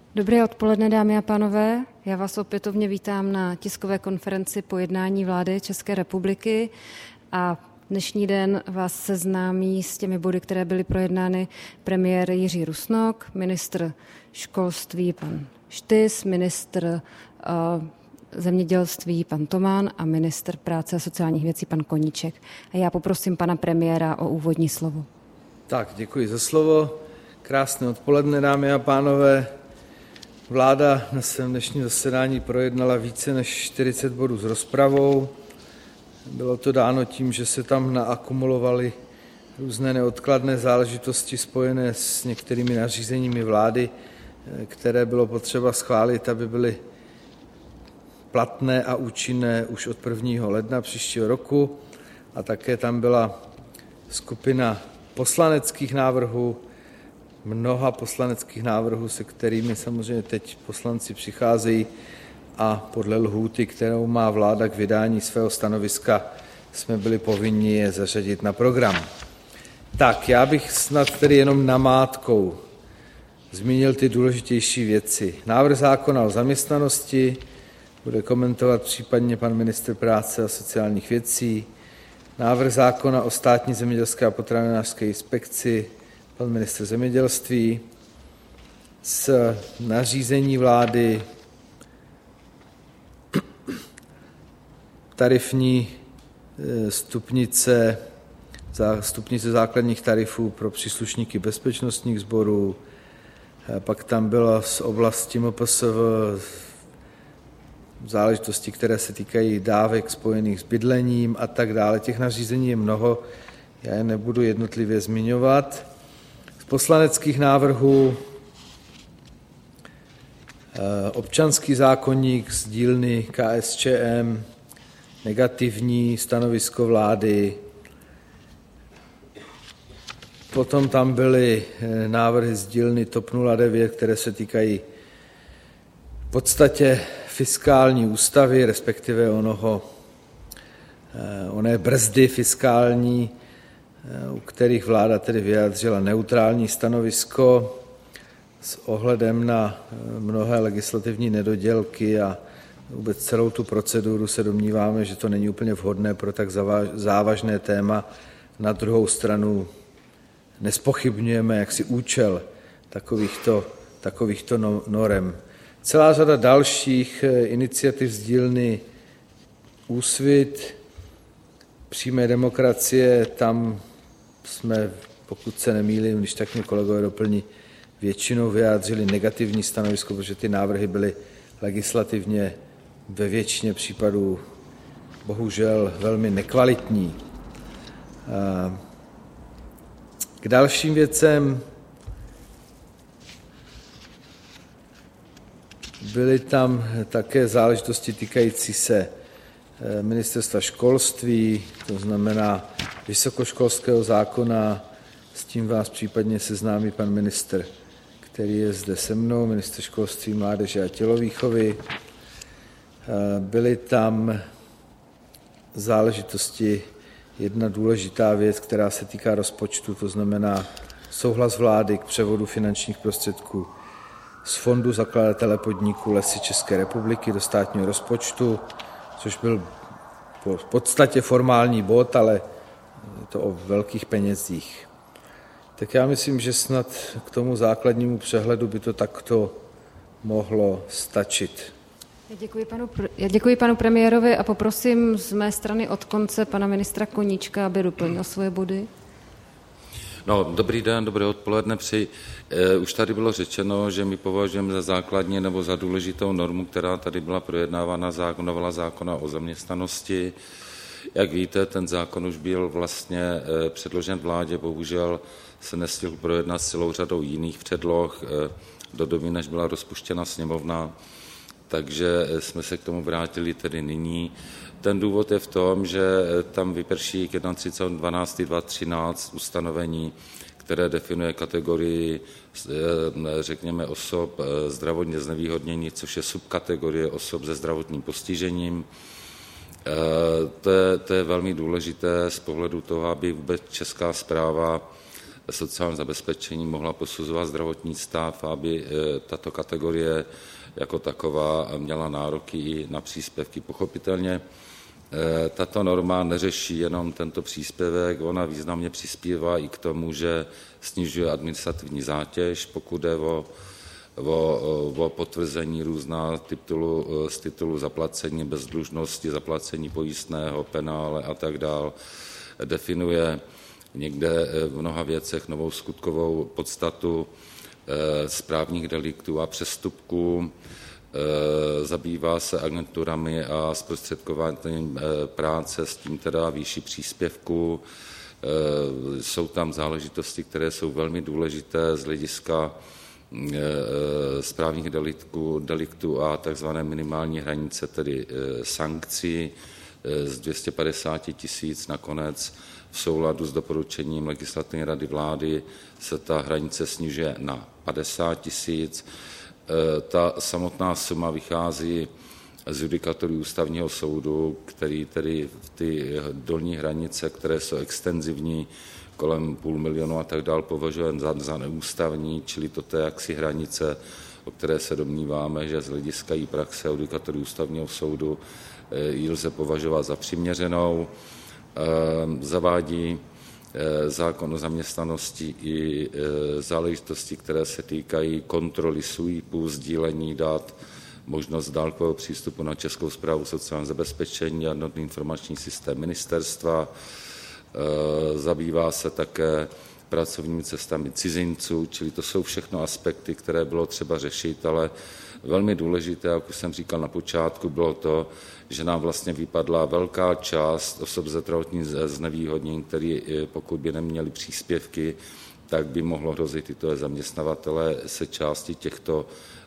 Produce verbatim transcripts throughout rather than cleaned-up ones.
Dobré odpoledne, dámy a pánové. Já vás opětovně vítám na tiskové konferenci po jednání vlády České republiky a dnešní den vás seznámí s těmi body, které byly projednány premiér Jiří Rusnok, ministr školství pan Štys, ministr uh, zemědělství pan Toman a ministr práce a sociálních věcí pan Koníček. A já poprosím pana premiéra o úvodní slovo. Tak, děkuji za slovo. Krásné odpoledne, dámy a pánové. Vláda na svém dnešním zasedání projednala více než čtyřicet bodů s rozpravou. Bylo to dáno tím, že se tam naakumulovaly různé neodkladné záležitosti spojené s některými nařízeními vlády, které bylo potřeba schválit, aby byly platné a účinné už od prvního ledna příštího roku. A také tam byla skupina poslaneckých návrhů, mnoha poslaneckých návrhů, se kterými samozřejmě teď poslanci přicházejí a podle lhůty, kterou má vláda k vydání svého stanoviska, jsme byli povinni je zařadit na program. Tak, já bych snad tedy jenom namátkou zmínil ty důležitější věci. Návrh zákona o zaměstnanosti bude komentovat případně pan ministr práce a sociálních věcí. Návrh zákona o státní zemědělské a potravinářské inspekci pan ministr zemědělství, s nařízení vlády tarifní stupnice, stupnice základních tarifů pro příslušníky bezpečnostních sborů, pak tam bylo z oblasti M P S V záležitosti, které se týkají dávek spojených s bydlením a tak dále. Těch nařízení je mnoho, já je nebudu jednotlivě zmiňovat. Z poslaneckých návrhů občanský zákoník z dílny K S Č M, negativní stanovisko vlády. Potom tam byly návrhy z dílny T O P nula devět, které se týkají v podstatě fiskální ústavy, respektive onoho, oné brzdy fiskální, u kterých vláda tedy vyjádřila neutrální stanovisko s ohledem na mnohé legislativní nedodělky a vůbec celou tu proceduru se domníváme, že to není úplně vhodné pro tak závažné téma. Na druhou stranu nespochybňujeme jaksi účel takovýchto, takovýchto norem. Celá řada dalších iniciativ z dílny Úsvit, přímé demokracie, tam jsme, pokud se nemýlím, když tak mě kolegové doplní, většinou vyjádřili negativní stanovisko, protože ty návrhy byly legislativně ve většině případů bohužel velmi nekvalitní. K dalším věcem byly tam také záležitosti týkající se ministerstva školství, to znamená vysokoškolského zákona, s tím vás případně seznámí pan ministr, který je zde se mnou, ministr školství, mládeže a tělovýchovy. Byly tam záležitosti, jedna důležitá věc, která se týká rozpočtu, to znamená souhlas vlády k převodu finančních prostředků z fondu zakladatele podniku Lesy České republiky do státního rozpočtu, což byl v podstatě formální bod, ale je to o velkých penězích. Tak já myslím, že snad k tomu základnímu přehledu by to takto mohlo stačit. Já děkuji panu, já děkuji panu premiérovi a poprosím z mé strany od konce pana ministra Koníčka, aby doplnil svoje body. No, dobrý den, dobré odpoledne přeji. E, už tady bylo řečeno, že my považujeme za základní nebo za důležitou normu, která tady byla projednávána, zákon, novela zákona o zaměstnanosti. Jak víte, ten zákon už byl vlastně e, předložen vládě, bohužel se nestihl projednat s celou řadou jiných předloh e, do doby, než byla rozpuštěna sněmovna, takže jsme se k tomu vrátili tedy nyní. Ten důvod je v tom, že tam vyprší k třicátého prvního dvanáctého dva tisíce třináct ustanovení, které definuje kategorii, řekněme, osob zdravotně znevýhodněných, což je subkategorie osob se zdravotním postižením. To je, to je velmi důležité z pohledu toho, aby vůbec česká správa sociální zabezpečení mohla posuzovat zdravotní stav, aby tato kategorie jako taková měla nároky i na příspěvky. Pochopitelně tato norma neřeší jenom tento příspěvek, ona významně přispívá i k tomu, že snižuje administrativní zátěž, pokud jde o, o, o potvrzení různá titulu, z titulu zaplacení bezdlužnosti, zaplacení pojistného, penále a tak dále. Definuje někde v mnoha věcech novou skutkovou podstatu správních deliktů a přestupků, zabývá se agenturami a zprostředkováním práce, s tím teda výši příspěvků. Jsou tam záležitosti, které jsou velmi důležité z hlediska správních deliktů, deliktů a takzvané minimální hranice, tedy sankcí z dvě stě padesát tisíc nakonec v souladu s doporučením Legislativní rady vlády se ta hranice snižuje na padesát tisíc. Ta samotná suma vychází z judikatury Ústavního soudu, který tedy ty dolní hranice, které jsou extenzivní, kolem půl milionu a tak dál, považuje za, za neústavní, čili toto je jaksi hranice, o které se domníváme, že z hlediska i praxe judikatury Ústavního soudu ji lze považovat za přiměřenou. Zavádí zákon o zaměstnanosti i záležitosti, které se týkají kontroly sweepů, sdílení dat, možnost dálkového přístupu na Českou správu sociálního zabezpečení a jednotný informační systém ministerstva. Zabývá se také pracovními cestami cizinců, čili to jsou všechno aspekty, které bylo třeba řešit, ale velmi důležité, jak už jsem říkal na počátku, bylo to, že nám vlastně vypadla velká část osob ze zdravotním znevýhodnění, který pokud by neměli příspěvky, tak by mohlo hrozit tyto zaměstnavatele se části těchto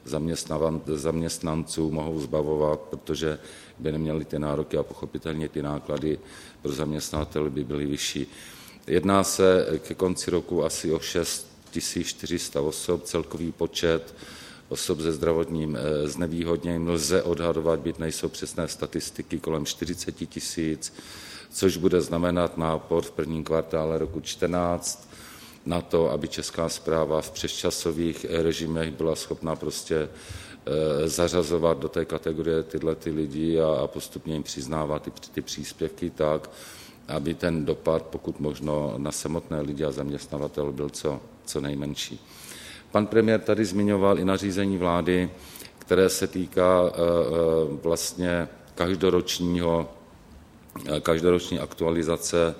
zaměstnanců mohou zbavovat, protože by neměli ty nároky a pochopitelně ty náklady pro zaměstnavatele by byly vyšší. Jedná se ke konci roku asi o šest tisíc čtyři sta osob, celkový počet osob se zdravotním znevýhodněním lze odhadovat, byť nejsou přesné statistiky, kolem čtyřicet tisíc, což bude znamenat nápor v prvním kvartále roku čtrnáct na to, aby Česká správa v přesčasových režimech byla schopna prostě zařazovat do té kategorie tyhle ty lidi a postupně jim přiznávat ty, ty příspěvky tak, aby ten dopad, pokud možno, na samotné lidi a zaměstnavatel byl co, co nejmenší. Pan premiér tady zmiňoval i nařízení vlády, které se týká vlastně každoročního, každoroční aktualizace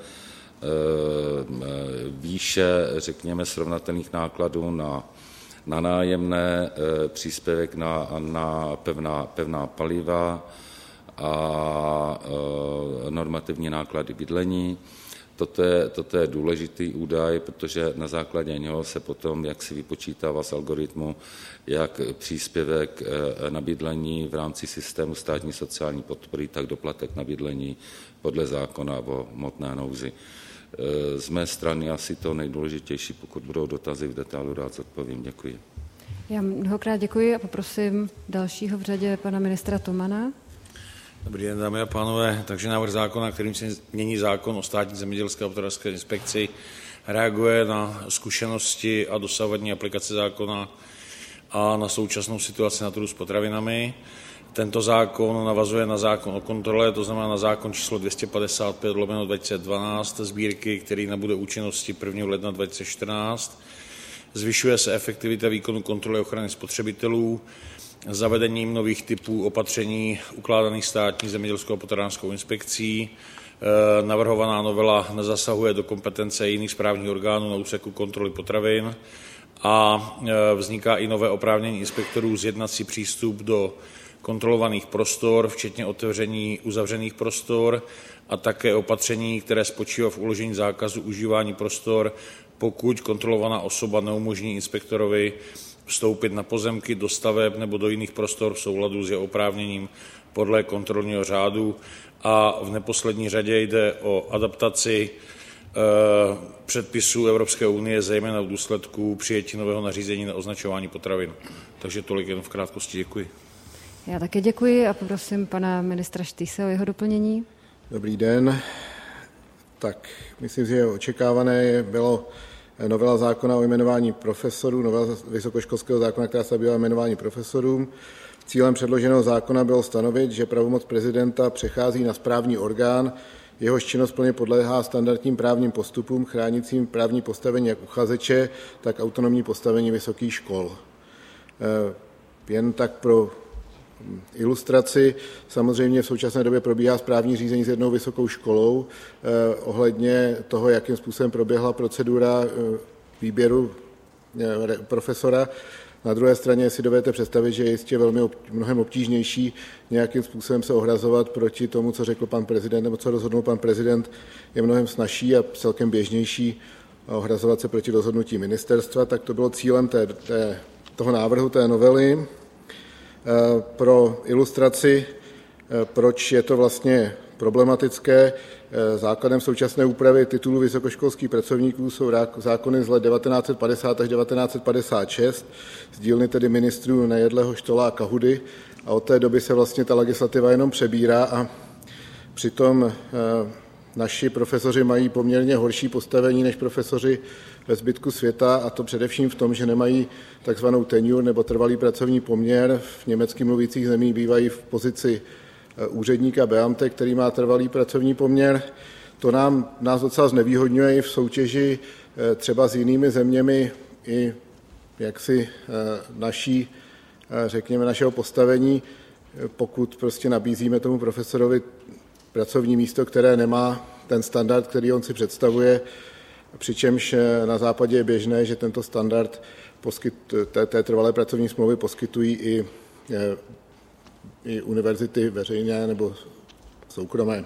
výše, řekněme, srovnatelných nákladů na, na nájemné, příspěvek na, na pevná, pevná paliva a normativní náklady bydlení. Toto je, toto je důležitý údaj, protože na základě něho se potom, jak si vypočítává z algoritmu, jak příspěvek na bydlení v rámci systému státní sociální podpory, tak doplatek na bydlení podle zákona o hmotné nouzi. Z mé strany asi to nejdůležitější, pokud budou dotazy v detailu, rád zodpovím. Děkuji. Já mnohokrát děkuji a poprosím dalšího v řadě pana ministra Tomana. Dobrý den, dámy a pánové. Takže návrh zákona, kterým se mění zákon o státní zemědělské a potravinské inspekci, reaguje na zkušenosti a dosavadní aplikace zákona a na současnou situaci na trhu s potravinami. Tento zákon navazuje na zákon o kontrole, to znamená na zákon číslo dvě stě padesát pět lomeno dva tisíce dvanáct sbírky, který nabude účinnosti prvního ledna dva tisíce čtrnáct. Zvyšuje se efektivita výkonu kontroly ochrany spotřebitelů zavedením nových typů opatření ukládaných státní zemědělskou a potravinářskou inspekcí. Navrhovaná novela nezasahuje do kompetence jiných správních orgánů na úseku kontroly potravin a vzniká i nové oprávnění inspektorů zjednat si přístup do kontrolovaných prostor, včetně otevření uzavřených prostor a také opatření, které spočívá v uložení zákazu užívání prostor, pokud kontrolovaná osoba neumožní inspektorovi vstoupit na pozemky, do staveb nebo do jiných prostor v souladu s jeho oprávněním podle kontrolního řádu. A v neposlední řadě jde o adaptaci e, předpisů Evropské unie, zejména v důsledku přijetí nového nařízení na označování potravin. Takže tolik jen v krátkosti. Děkuji. Já také děkuji a poprosím pana ministra Štýse o jeho doplnění. Dobrý den. Tak myslím si, že očekávané bylo novela zákona o jmenování profesorů, novela vysokoškolského zákona, která se zabývá jmenování profesorům. Cílem předloženého zákona bylo stanovit, že pravomoc prezidenta přechází na správní orgán, jehož činnost plně podléhá standardním právním postupům, chránícím právní postavení jak uchazeče, tak autonomní postavení vysokých škol. Jen tak pro ilustraci, samozřejmě v současné době probíhá správní řízení s jednou vysokou školou eh, ohledně toho, jakým způsobem proběhla procedura eh, výběru eh, profesora. Na druhé straně si dovedete představit, že je jistě velmi ob, mnohem obtížnější nějakým způsobem se ohrazovat proti tomu, co řekl pan prezident, nebo co rozhodnul pan prezident, je mnohem snazší a celkem běžnější ohrazovat se proti rozhodnutí ministerstva. Tak to bylo cílem té, té, toho návrhu té novely. Pro ilustraci, proč je to vlastně problematické, základem současné úpravy titulů vysokoškolských pracovníků jsou zákony z let devatenáct set padesát až devatenáct set padesát šest, z dílny tedy ministrů Nejedleho, Štola a Kahudy, a od té doby se vlastně ta legislativa jenom přebírá a přitom naši profesoři mají poměrně horší postavení než profesoři ve zbytku světa, a to především v tom, že nemají takzvanou tenure nebo trvalý pracovní poměr. V německy mluvících zemích bývají v pozici úředníka Beamte, který má trvalý pracovní poměr. To nám, nás docela znevýhodňuje i v soutěži třeba s jinými zeměmi i jaksi naší, řekněme, našeho postavení, pokud prostě nabízíme tomu profesorovi pracovní místo, které nemá ten standard, který on si představuje, přičemž na západě je běžné, že tento standard poskyt, té, té trvalé pracovní smlouvy poskytují i, i univerzity veřejné nebo soukromé.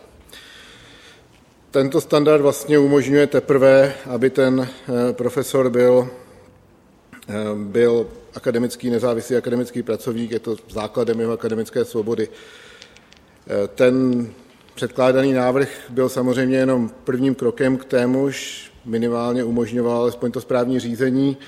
Tento standard vlastně umožňuje teprve, aby ten profesor byl, byl akademický, nezávislý akademický pracovník, je to základem jeho akademické svobody. Ten předkládaný návrh byl samozřejmě jenom prvním krokem k témuž, minimálně umožňoval alespoň to správní řízení.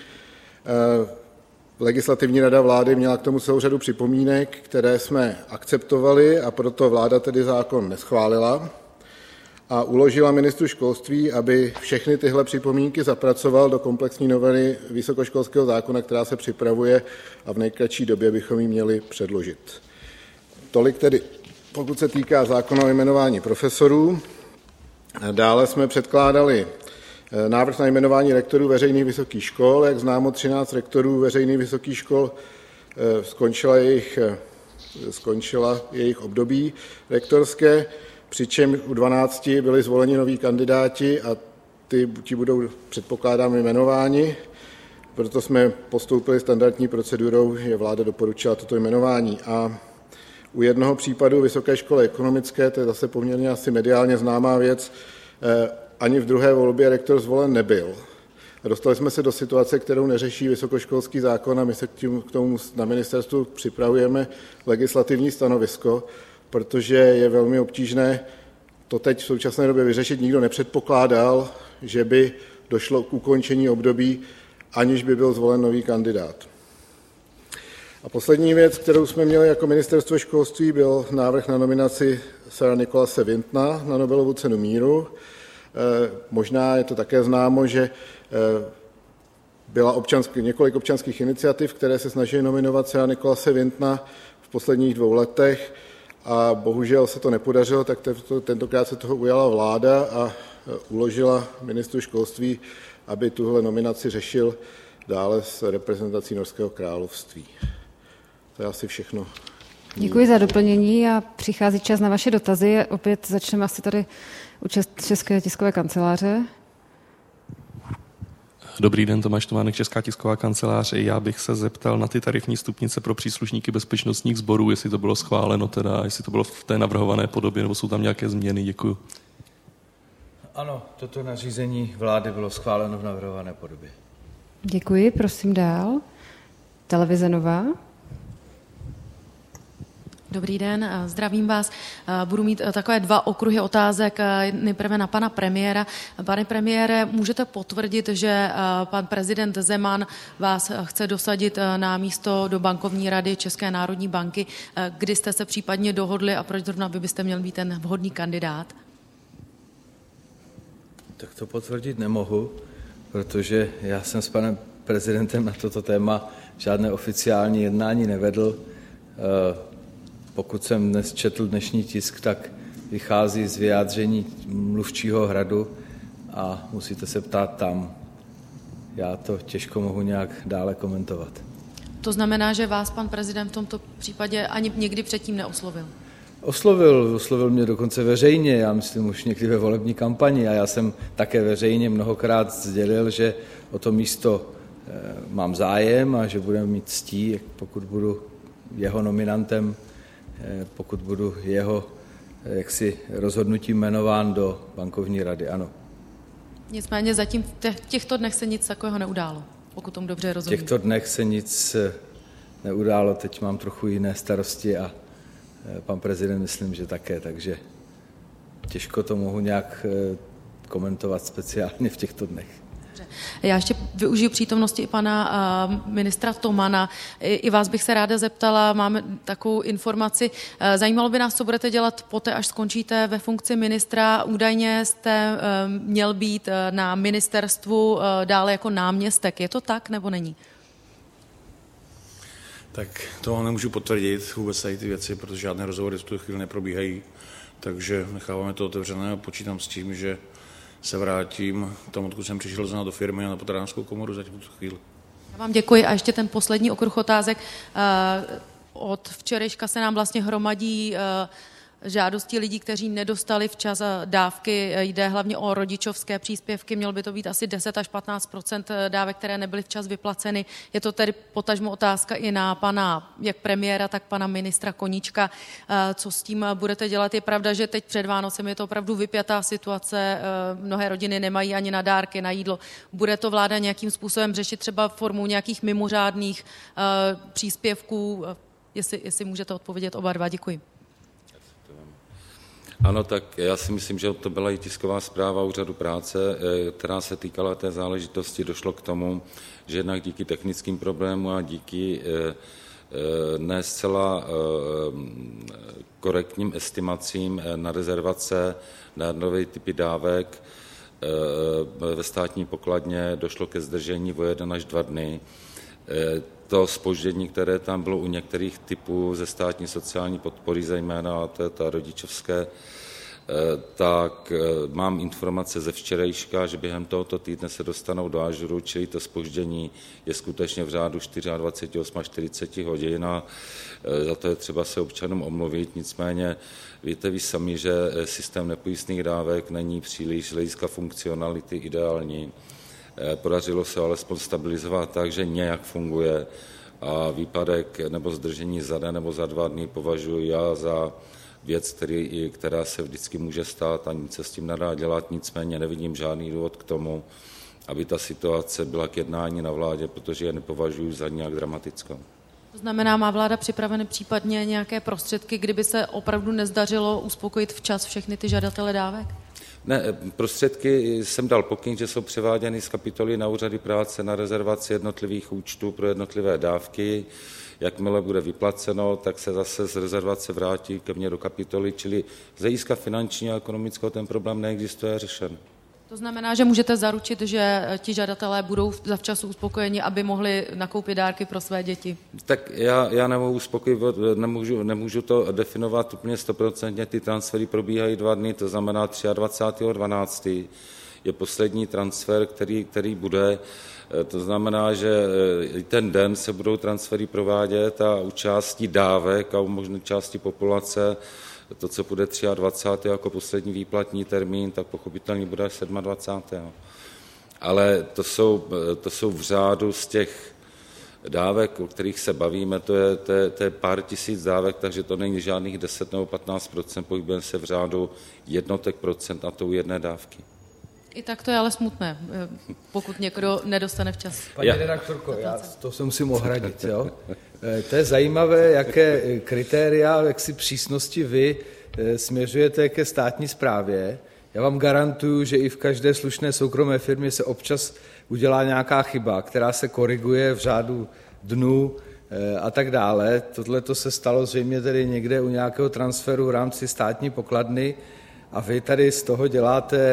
Legislativní rada vlády měla k tomu celou řadu připomínek, které jsme akceptovali, a proto vláda tedy zákon neschválila a uložila ministru školství, aby všechny tyhle připomínky zapracoval do komplexní novely vysokoškolského zákona, která se připravuje, a v nejkratší době bychom ji měli předložit. Tolik tedy, pokud se týká zákona o jmenování profesorů. Dále jsme předkládali návrh na jmenování rektorů veřejných vysokých škol. Jak známo, třináct rektorů veřejných vysokých škol skončila jejich, skončila jejich období rektorské, přičemž u dvanácti byli zvoleni noví kandidáti a ty, ti budou, předpokládám, jmenováni. Proto jsme postoupili standardní procedurou, že vláda doporučila toto jmenování. A u jednoho případu Vysoké školy ekonomické, to je zase poměrně asi mediálně známá věc, ani v druhé volbě rektor zvolen nebyl. Dostali jsme se do situace, kterou neřeší vysokoškolský zákon, a my se k, tím, k tomu na ministerstvu připravujeme legislativní stanovisko, protože je velmi obtížné to teď v současné době vyřešit. Nikdo nepředpokládal, že by došlo k ukončení období, aniž by byl zvolen nový kandidát. A poslední věc, kterou jsme měli jako ministerstvo školství, byl návrh na nominaci Sira Nicholase Wintona na Nobelovu cenu míru. E, možná je to také známo, že e, byla občanský, několik občanských iniciativ, které se snaží nominovat Sira Nicholase Wintona v posledních dvou letech, a bohužel se to nepodařilo, tak to, tentokrát se toho ujala vláda a uložila ministru školství, aby tuhle nominaci řešil dále s reprezentací Norského království. To je asi všechno. Děkuji za doplnění a přichází čas na vaše dotazy. Opět začneme asi tady u České tiskové kanceláře. Dobrý den, Tomáš Tománek, Česká tisková kanceláře. Já bych se zeptal na ty tarifní stupnice pro příslušníky bezpečnostních sborů, jestli to bylo schváleno teda, jestli to bylo v té navrhované podobě, nebo jsou tam nějaké změny. Děkuji. Ano, toto nařízení vlády bylo schváleno v navrhované podobě. Děkuji, prosím dál. Televize Nova. Dobrý den, zdravím vás. Budu mít takové dva okruhy otázek. Nejprve na pana premiéra. Pane premiére, můžete potvrdit, že pan prezident Zeman vás chce dosadit na místo do bankovní rady České národní banky? Kdy jste se případně dohodli a proč zrovna vy byste měl být ten vhodný kandidát? Tak to potvrdit nemohu, protože já jsem s panem prezidentem na toto téma žádné oficiální jednání nevedl. Pokud jsem dnes četl dnešní tisk, tak vychází z vyjádření mluvčího Hradu a musíte se ptát tam. Já to těžko mohu nějak dále komentovat. To znamená, že vás pan prezident v tomto případě ani někdy předtím neoslovil? Oslovil, oslovil mě dokonce veřejně, já myslím už někdy ve volební kampani a já jsem také veřejně mnohokrát sdělil, že o to místo mám zájem a že budeme mít ctí, pokud budu jeho nominantem, pokud budu jeho jaksi rozhodnutím jmenován do bankovní rady, ano. Nicméně zatím v těchto dnech se nic takového neudálo, pokud tomu dobře rozumím. V těchto dnech se nic neudálo, teď mám trochu jiné starosti a pan prezident myslím, že také, takže těžko to mohu nějak komentovat speciálně v těchto dnech. Já ještě využiju přítomnosti i pana ministra Tomana. I vás bych se ráda zeptala, máme takovou informaci. Zajímalo by nás, co budete dělat poté, až skončíte ve funkci ministra. Údajně jste měl být na ministerstvu dále jako náměstek. Je to tak, nebo není? Tak to nemůžu potvrdit vůbec tady ty věci, protože žádné rozhovory v tu chvíli neprobíhají, takže necháváme to otevřené a počítám s tím, že se vrátím tam, odkud jsem přišel znamená do firmy a na Potravinářskou komoru zatím v tu chvíli. Já vám děkuji a ještě ten poslední okruh otázek. Od včerejška se nám vlastně hromadí žádosti lidí, kteří nedostali včas dávky. Jde hlavně o rodičovské příspěvky. Mělo by to být asi deset až patnáct procent dávek, které nebyly včas vyplaceny. Je to tedy potažmo otázka i na pana jak premiéra, tak pana ministra Koníčka. Co s tím budete dělat? Je pravda, že teď před Vánocem je to opravdu vypjatá situace. Mnohé rodiny nemají ani na dárky, na jídlo. Bude to vláda nějakým způsobem řešit třeba formou nějakých mimořádných příspěvků? Jestli, jestli můžete odpovědět oba dva. Děkuji. Ano, tak já si myslím, že to byla i tisková zpráva Úřadu práce, která se týkala té záležitosti. Došlo k tomu, že jednak díky technickým problémům a díky ne zcela korektním estimacím na rezervace na nové typy dávek ve státní pokladně došlo ke zdržení o jeden až dva dny. To zpoždění, které tam bylo u některých typů ze státní sociální podpory, zejména to ta rodičovské, tak mám informace ze včerejška, že během tohoto týdne se dostanou do ažuru, čili to zpoždění je skutečně v řádu dvacet čtyři až čtyřicet osm hodin a za to je třeba se občanům omluvit. Nicméně víte vy sami, že systém nepojistných dávek není příliš z hlediska funkcionality ideální. Podařilo se alespoň stabilizovat tak, že nějak funguje a výpadek nebo zdržení za den nebo za dva dny považuji já za věc, který, která se vždycky může stát a nic se s tím nedá dělat, nicméně nevidím žádný důvod k tomu, aby ta situace byla k jednání na vládě, protože je nepovažuji za nějak dramatickou. To znamená, má vláda připraveny případně nějaké prostředky, kdyby se opravdu nezdařilo uspokojit včas všechny ty žadatele dávek? Ne, prostředky jsem dal pokyn, že jsou převáděny z kapitoly na úřady práce na rezervaci jednotlivých účtů pro jednotlivé dávky. Jakmile bude vyplaceno, tak se zase z rezervace vrátí ke mně do kapitoly, čili z hlediska finančního a ekonomického ten problém neexistuje řešen. To znamená, že můžete zaručit, že ti žadatelé budou zavčasu uspokojeni, aby mohli nakoupit dárky pro své děti? Tak já, já nemohu uspokojit, nemůžu, nemůžu to definovat úplně stoprocentně, ty transfery probíhají dva dny, to znamená dvacátého třetího dvanáctého je poslední transfer, který, který bude. To znamená, že ten den se budou transfery provádět a u části dávek a u možné části populace to, co bude dvacátého třetího jako poslední výplatní termín, tak pochopitelně bude až dvacátého sedmého Ale to jsou, to jsou v řádu z těch dávek, o kterých se bavíme, to je, to je, to je pár tisíc dávek, takže to není žádných deset nebo patnáct procent, pohybujeme se v řádu jednotek procent a to u jedné dávky. I tak to je ale smutné, pokud někdo nedostane včas. Paní redaktorko, já to se musím ohradit. Jo? To je zajímavé, jaké kritéria, jak si přísnosti vy směřujete ke státní správě. Já vám garantuju, že i v každé slušné soukromé firmě se občas udělá nějaká chyba, která se koriguje v řádu dnů a tak dále. Tohle to se stalo zřejmě tedy někde u nějakého transferu v rámci státní pokladny a vy tady z toho děláte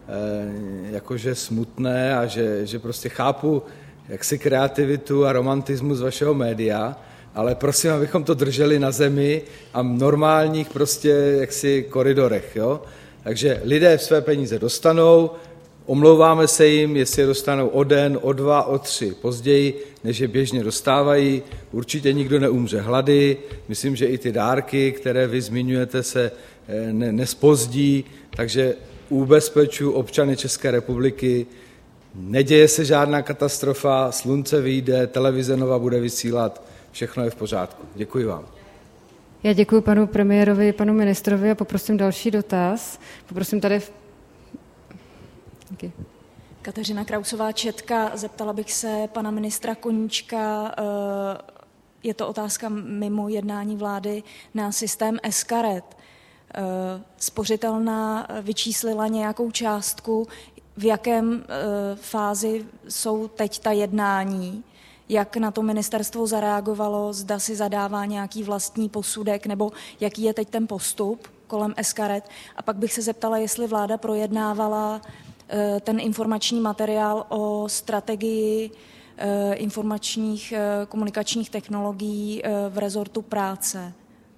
jakože smutné a že, že prostě chápu jaksi kreativitu a romantismus vašeho média, ale prosím, abychom to drželi na zemi a normálních prostě jaksi koridorech, jo? Takže lidé své peníze dostanou, omlouváme se jim, jestli je dostanou o den, o dva, o tři později, než je běžně dostávají. Určitě nikdo neumře hlady. Myslím, že i ty dárky, které vy zmiňujete, se ne, nespozdí. Takže ubezpečuji občany České republiky, neděje se žádná katastrofa, slunce vyjde, televize Nova bude vysílat, všechno je v pořádku. Děkuji vám. Já děkuji panu premiérovi, panu ministrovi a poprosím další dotaz. Poprosím tady... V... Okay. Kateřina Krausová, Četka. Zeptala bych se pana ministra Koníčka, je to otázka mimo jednání vlády, na systém eSkaret. Spořitelná vyčíslila nějakou částku, v jakém fázi jsou teď ta jednání, jak na to ministerstvo zareagovalo, zda si zadává nějaký vlastní posudek, nebo jaký je teď ten postup kolem eSkaret. A pak bych se zeptala, jestli vláda projednávala ten informační materiál o strategii informačních komunikačních technologií v rezortu práce.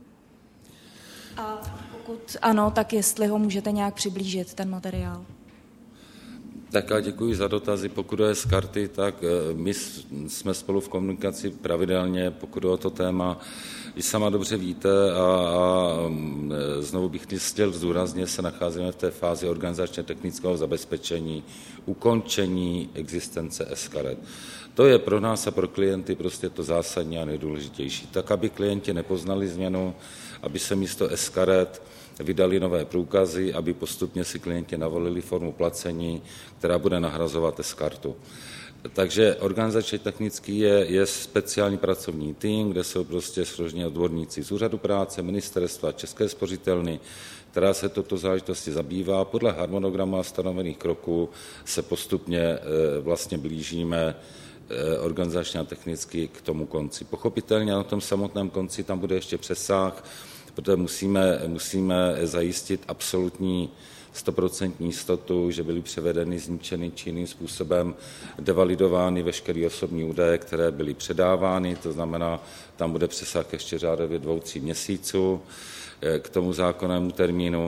A pokud ano, tak jestli ho můžete nějak přiblížit, ten materiál. Tak a děkuji za dotazy. Pokud je z karty, tak my jsme spolu v komunikaci pravidelně, pokud je o to téma. Vy sama dobře víte a, a znovu bych chtěl zdůraznit, se nacházíme v té fázi organizačně technického zabezpečení, ukončení existence eSkaret. To je pro nás a pro klienty prostě to zásadní a nejdůležitější. Tak, aby klienti nepoznali změnu, aby se místo eSkaret vydali nové průkazy, aby postupně si klienti navolili formu placení, která bude nahrazovat eSkartu. Takže organizačně technický je, je speciální pracovní tým, kde jsou prostě složení odborníci z úřadu práce, ministerstva, České spořitelny, která se toto záležitosti zabývá. Podle harmonogramu a stanovených kroků se postupně e, vlastně blížíme e, organizačně a technicky k tomu konci. Pochopitelně na tom samotném konci tam bude ještě přesah, protože musíme, musíme zajistit absolutní stoprocentní jistotu, že byly převedeny, zničeny či jiným způsobem devalidovány veškeré osobní údaje, které byly předávány, to znamená, tam bude přesah ještě řádově dvou, tří měsíců k tomu zákonnému termínu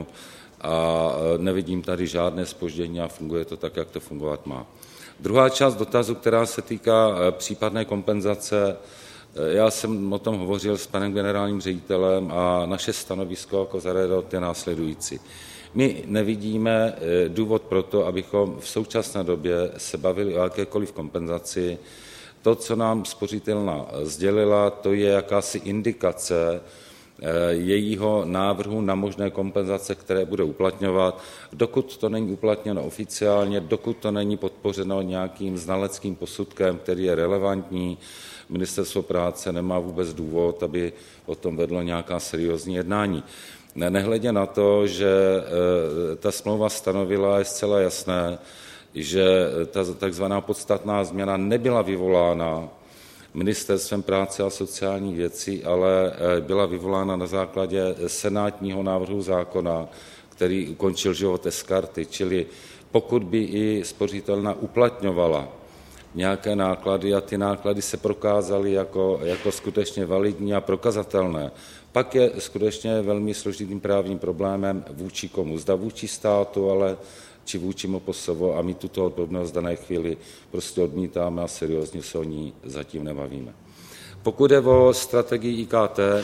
a nevidím tady žádné zpoždění a funguje to tak, jak to fungovat má. Druhá část dotazu, která se týká případné kompenzace, já jsem o tom hovořil s panem generálním ředitelem a naše stanovisko jako Zaredot je následující. My nevidíme důvod pro to, abychom v současné době se bavili o jakékoliv kompenzaci. To, co nám spořitelna sdělila, to je jakási indikace jejího návrhu na možné kompenzace, které bude uplatňovat. Dokud to není uplatněno oficiálně, dokud to není podpořeno nějakým znaleckým posudkem, který je relevantní, Ministerstvo práce nemá vůbec důvod, aby o tom vedlo nějaká seriózní jednání. Nehledě na to, že ta smlouva stanovila, je zcela jasné, že ta takzvaná podstatná změna nebyla vyvolána Ministerstvem práce a sociálních věcí, ale byla vyvolána na základě senátního návrhu zákona, který ukončil život eSkarty, čili pokud by i spořitelna uplatňovala nějaké náklady a ty náklady se prokázaly jako, jako skutečně validní a prokazatelné, pak je skutečně velmi složitým právním problémem vůči komu. Zda vůči státu, ale či vůči MOPOSovo a my tuto odpovědnost v dané chvíli prostě odmítáme a seriózně se o ní zatím nebavíme. Pokud je o strategii I K T,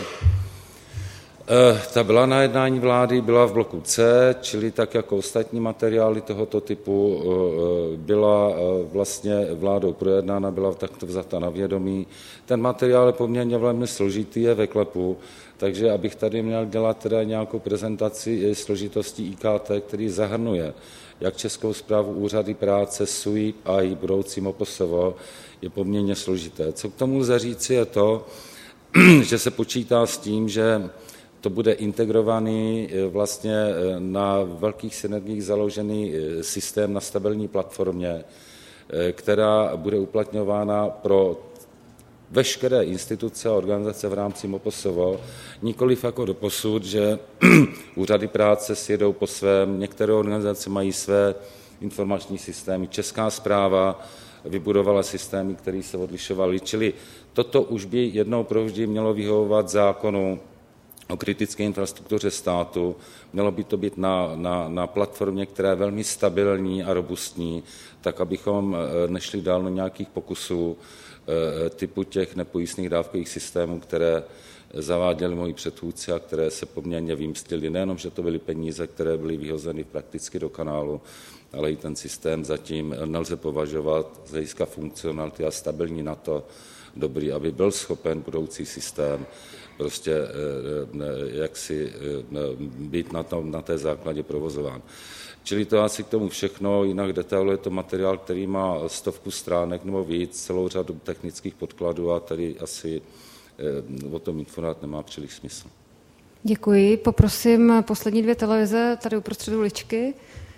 ta byla na jednání vlády, byla v bloku C, čili tak jako ostatní materiály tohoto typu byla vlastně vládou projednána, byla takto vzata na vědomí. Ten materiál je poměrně velmi složitý, je ve klepu, takže abych tady měl dělat teda nějakou prezentaci složitostí I K T, který zahrnuje jak Českou správu úřady práce, S U I P a i budoucí MOPOSovo, je poměrně složité. Co k tomu lze říci je to, že se počítá s tím, že to bude integrovaný vlastně na velkých synergiích založený systém na stabilní platformě, která bude uplatňována pro veškeré instituce a organizace v rámci MOPOSovo, nikoliv jako doposud, že úřady práce si jedou po svém, některé organizace mají své informační systémy. Česká správa vybudovala systémy, které se odlišovaly, čili toto už by jednou provždy mělo vyhovovat zákonu o kritické infrastruktuře státu. Mělo by to být na, na, na platformě, která je velmi stabilní a robustní, tak abychom nešli dál do nějakých pokusů typu těch nepojistných dávkových systémů, které zaváděli moji předchůdci a které se poměrně vymstily. Nejenom, že to byly peníze, které byly vyhozeny prakticky do kanálu, ale i ten systém zatím nelze považovat z hlediska funkcionality a stabilní na to dobrý, aby byl schopen budoucí systém prostě jaksi být na, tom, na té základě provozován. Čili to asi k tomu všechno, jinak detailu je to materiál, který má stovku stránek nebo víc, celou řadu technických podkladů a tady asi o tom informovat nemá příliš smysl. Děkuji. Poprosím poslední dvě televize, tady uprostřed uličky.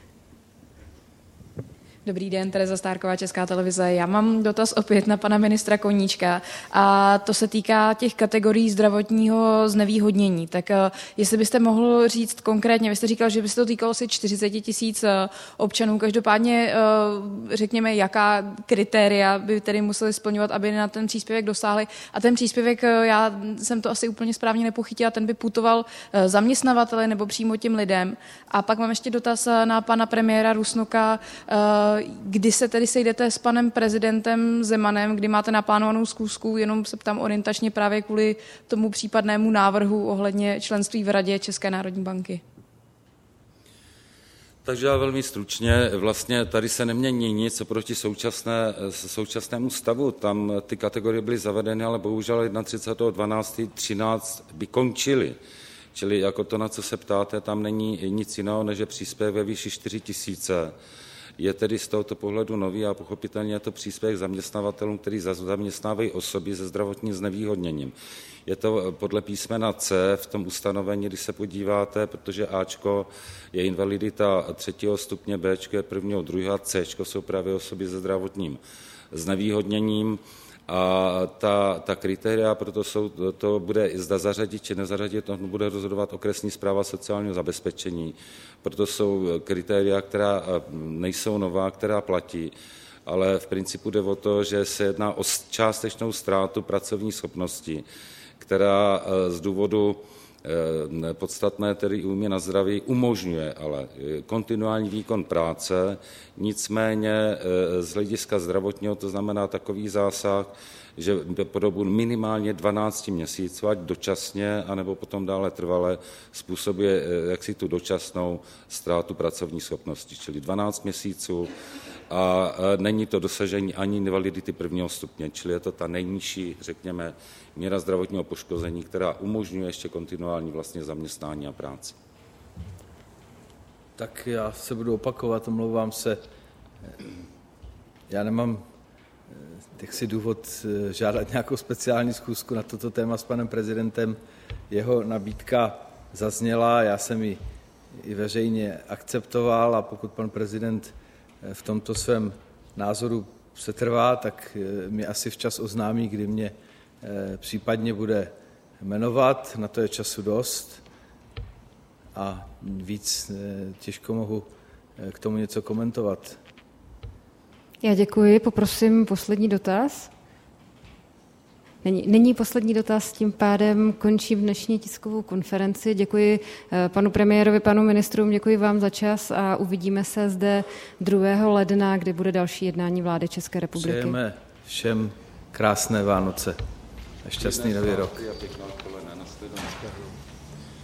Dobrý den, Tereza Stárková, Česká televize. Já mám dotaz opět na pana ministra Koníčka a to se týká těch kategorií zdravotního znevýhodnění. Tak jestli byste mohl říct konkrétně, vy jste říkal, že by se to týkalo asi čtyřicet tisíc občanů, každopádně řekněme, jaká kritéria by tedy museli splňovat, aby na ten příspěvek dosáhli. A ten příspěvek, já jsem to asi úplně správně nepochytila, ten by putoval zaměstnavateli nebo přímo těm lidem. A pak mám ještě dotaz na pana premiéra Rusnoka, kdy se tedy sejdete s panem prezidentem Zemanem, kdy máte naplánovanou schůzku, jenom se ptám orientačně právě kvůli tomu případnému návrhu ohledně členství v Radě České národní banky. Takže já velmi stručně, vlastně tady se nemění nic proti současné, současnému stavu. Tam ty kategorie byly zavedeny, ale bohužel třicátého prvního dvanáctého třináct by končily. Čili jako to, na co se ptáte, tam není nic jiného, než je příspěvek ve výši čtyři tisíce. Je tedy z tohoto pohledu nový a pochopitelně je to příspěvek zaměstnavatelům, který zaměstnávají osoby se zdravotním znevýhodněním. Je to podle písmena C v tom ustanovení, když se podíváte, protože Ačko je invalidita třetího stupně, Bčko je prvního, druhého, Cčko jsou právě osoby se zdravotním znevýhodněním. A ta, ta kritéria proto jsou, to bude zda zařadit či nezařadit, to bude rozhodovat okresní správa sociálního zabezpečení. Proto jsou kritéria, která nejsou nová, která platí, ale v principu jde o to, že se jedná o částečnou ztrátu pracovní schopnosti, která z důvodu podstatné tedy újmy na zdraví umožňuje ale kontinuální výkon práce, nicméně z hlediska zdravotního to znamená takový zásah, že po dobu minimálně dvanáct měsíců, ať dočasně, anebo potom dále trvale, způsobuje jaksi tu dočasnou ztrátu pracovní schopnosti, čili dvanáct měsíců a není to dosažení ani invalidity prvního stupně, čili je to ta nejnižší, řekněme, míra zdravotního poškození, která umožňuje ještě kontinuální vlastně zaměstnání a práci. Tak já se budu opakovat, omlouvám se. Já nemám si důvod žádat nějakou speciální schůzku na toto téma s panem prezidentem. Jeho nabídka zazněla, já jsem ji i veřejně akceptoval a pokud pan prezident v tomto svém názoru setrvá, tak mi asi včas oznámí, kdy mě případně bude jmenovat, na to je času dost a víc těžko mohu k tomu něco komentovat. Já děkuji, poprosím poslední dotaz. Není, není poslední dotaz, tím pádem končím dnešní tiskovou konferenci. Děkuji panu premiérovi, panu ministrům, děkuji vám za čas a uvidíme se zde druhého ledna, kdy bude další jednání vlády České republiky. Přejeme všem krásné Vánoce a šťastný nový rok.